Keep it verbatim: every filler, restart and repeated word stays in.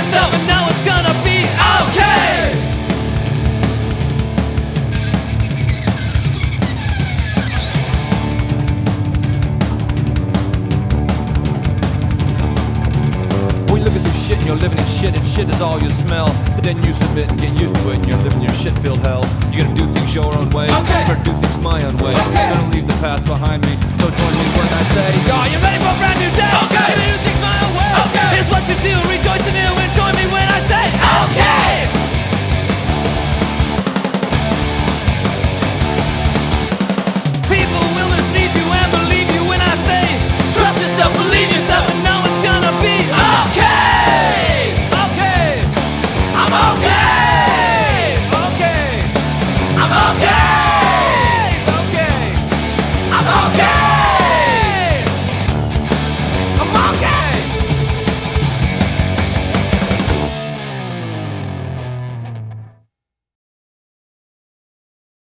yourself and now it's gonna be okay. We look at this shit and you're living in shit and shit is all you smell. But then you submit and get used to it and you're living your shit-filled hell. You're gonna do things your own way, Okay. or do things my own way. Okay. Gonna leave the past behind me, so join me when I say, are you ready for a brand new day? Okay. Gonna do things my own way. Okay. Here's what you feel, rejoicing in